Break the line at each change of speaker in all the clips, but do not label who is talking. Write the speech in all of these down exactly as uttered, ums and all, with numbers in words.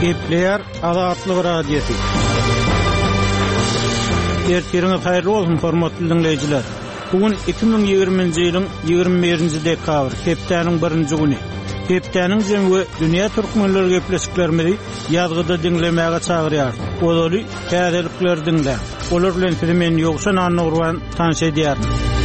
Gepler Azatlyk Radiosu. Ertirňiz haýyrly bolsun hormatly dinleýijiler. Bugün iki bin ýygrüminji ýylyň ýygrimi birinji dekabr, hepdeniň birinji güni. Hepdeniň jemgy dünýä türkmenleri gepleşiklerimizi ýazgyda dinlemäge çagyrýar. Oly täzelikler dinler. Olar bilen sizi men ýoksan anlagurwan tanış edýär.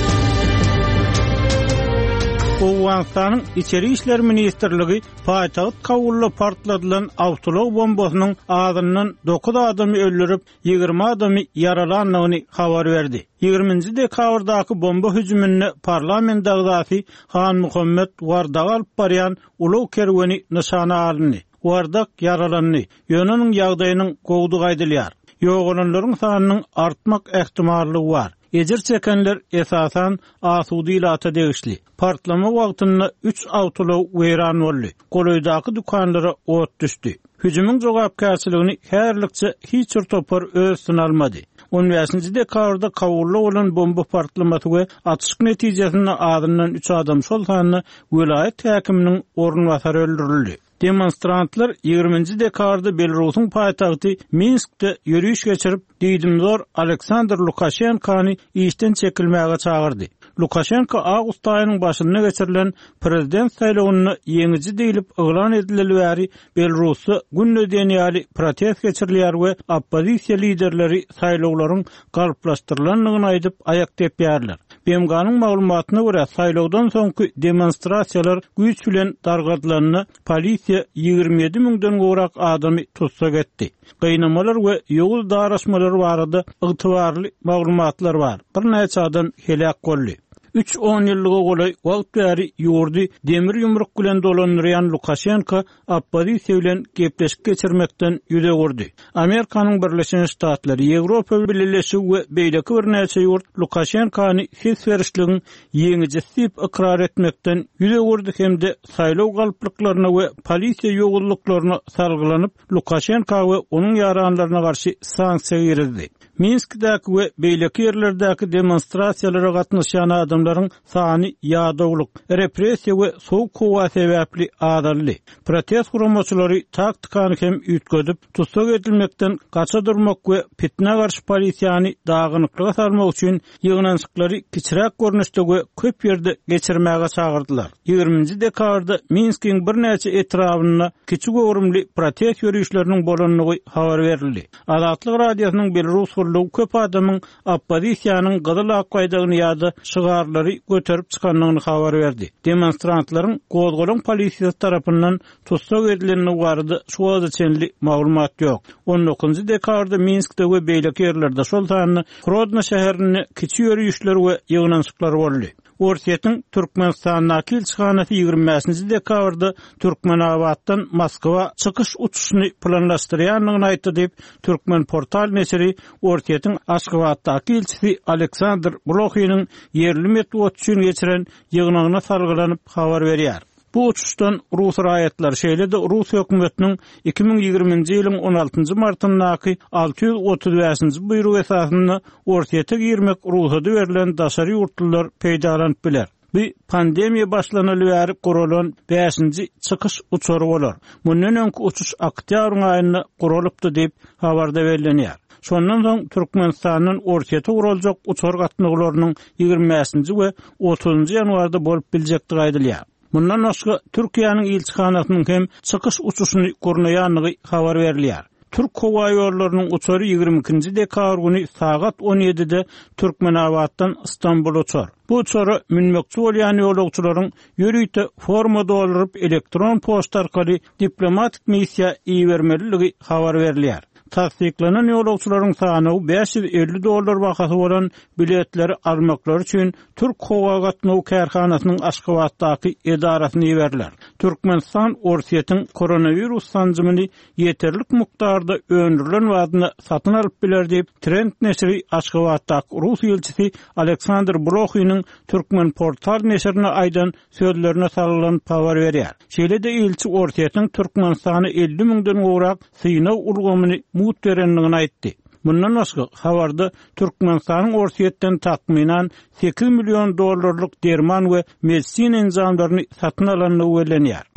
Owganstanyň içeri işler ministrligi paýtagyt Kabulla partladylan awtolog bombasynyň adyndan dokuz adamy öldürip ýygrimi adamy yaralandygyny habar berdi. ýygrimiňji dekabrdaky bomba hüjümine parlament agzasy Han Muhammed Wardak alyp barýan uluw kerweni nişana alyndy. Wardak yaralandy. Ýöneň ýagdaýynyň gowdugy aýdylýar. Ýoğulanlaryň sanynyň artmak ähtimallygy bar. Ejir çekenler esasan asudy ilata degişli. Partlama wagtynda üç awtolog weýran boldy. Goloýdaky dukanlara ot düşdi. Hüjümüň jogapkärçiligini herlikçe hiç bir topar öýsüne almady. on beşinji dekabrda Kabulda bolan bomba partlamasy we atışyk netijesinde adyndan üç adam şol sanyny vilayet häkiminiň ornwasary öldürildi. Demonstrantlar ýygrimiňji dekabrda Belarusyň paýtagty Minskde ýürüýüş geçirip diýdimzor Aleksandr Lukashenkany işden çekilmäge çagyrdy. Lukashenko awgust aýynyň başynda geçirilen prezident saýlawyny ýeňiji diýilip eglan edileli bäri Belarusy günneden ýaly protest geçirilýär we oppozisiýa liderleri saýlawlaryň galplaşdyrylandygyny aýdyp aýak tepýärler. B M G'nyň maglumatyna görä saýlawdan soňky demonstrasiýalar güýç bilen dargadylanyny polisiýa ýygrimi ýedi miňden gowrak adamy tutsak etdi. Gynamalar we ýogul daraşmalary barada ygtybarly maglumatlar bar. Bir näçe adam helak boldy. üç on ýyllyga golay wagt bäri ýurdy demir ýumruk bilen dolanýan Lukashenko oppozisiýa bilen gepleşik geçirmekden ýüze gurdy. Amerikanyň Birleşen Ştatlary, Ýewropa Birleşigi we beýleki bir näçe ýurt Lukashenkony his berişligini ýeňije sip ikrar etmekden ýüze gurdy hemde saýlaw galplyklaryna we polisiýa ýogullyklaryna salgylanyp Lukashenko we onuň ýaranlaryna garşy sanksiýa girdi. Minskdäki we beýleki ýerlerdäki demonstrasiýalara gatnaşan adamlaryň sany ýadawlyk, repressiýa we sowuk kowa sebäpli azaldy. Protest guramaçylary taktikany hem üýtgedip, tutsak edilmekden gaça durmak we fitne garşy polisiýany dagynyklyga salmak üçin ýygnançyklary kiçiräk görnüşde we köp ýerde geçirmäge çagyrdylar. ýygrimiňji dekabrda Minskiň bir näçe etrabyna kiçik öwrümli protest ýürüýüşleriniň bolanyny habar berildi. Azatlyk radiosynyň Belarus köp adamyň oppozisiýanyň gyzyl akgaýdagyny ýa-da şygarlary göterip çykanlygyny habar berdi. Demonstrantlaryň gozgolan polisiýa tarapyndan tutsak edilenine barada şu wagtçenli maglumat ýok. on dokuzunji dekabrda Minskde we beýleki ýerlerde şol sanyny Grodno şäherini kiçik ýürüýüşler we ýygnançyklar boldy. Orsiýetiň Türkmenistanyň elçixanasy ýygrimi beşinji dekabrda Türkmenabaddan Moskwa çykyş uçuşyny planlaşdyrýanlygyny aýtdy diýip Türkmen portal nesiri Orsiýetiň Aşgabatdaky elçisi Aleksandr Blokhynyň ýerli metbuat üçin geçiren ýygnanyna salgylanyp habar berýär. Bu uçuşdan Rus raýatlary şeýle de Rus hökümetiniň iki bin ýygrimiňji ýylyň on altynjy martyndaky alty ýüz otuz beşinji buyrug esasynda Orsiýete girmek ruhsady berilen daşary ýurtlylar peýdalanyp biler. Bu pandemiýa başlanaly bäri guralan beşinji çykyş uçury bolar. Mundan öňki uçuş oktýabr aýynda guralypdy diýip habarda berilýär. Şondan soň Türkmenistanyň Orsiýete guraljak uçur gatnaglarynyň ýygrimi beşinji we otuzunji ýanwarda bolup biljektigi aýdylýar. Bundan başga Türkiýanyň elçixanasynyň hem çykyş uçuşyny gurnaýanlygy habar berilýär. Türk howa ýollarynyň uçury ýygrimi ikinji dekabr güni saat on ýedide Türkmenabaddan Istanbula uçar. Bu uçury minmekçi bolýan ýolagçylaryň ýürüýte forma dolduryp elektron poçta arkaly diplomatik missiýa iýermeliligi habar berilýär. Tasdiklanan ýolagçylaryň sany beş ýüz elli dollar bahasy bolan biletleri almaklar üçin Türk Howa gatnaw kärhanasynyň Aşgabatdaky edarasyna ýeberler. Türkmenistan Orsiýetiň koronavirus sanjymyny ýeterlik mikdarda öndürilen wagtyna satyn alyp biler diýip Trend nesiri Aşgabatdaky Rus elçisi Aleksandr Blokhynyň Türkmen portal nesirine aýdan sözlerine salgylanyp habar berýär. Şeýle de elçi Orsiýetiň Türkmenistany elli miňden gowrak synaw ulgamyny mut berenligini aýtdy. Bundan başga habarda Türkmenistanyň Orsiýetden takminan sekiz milyon dollarlyk derman we medisina enzamlaryny satyn alanyny öwrenýär.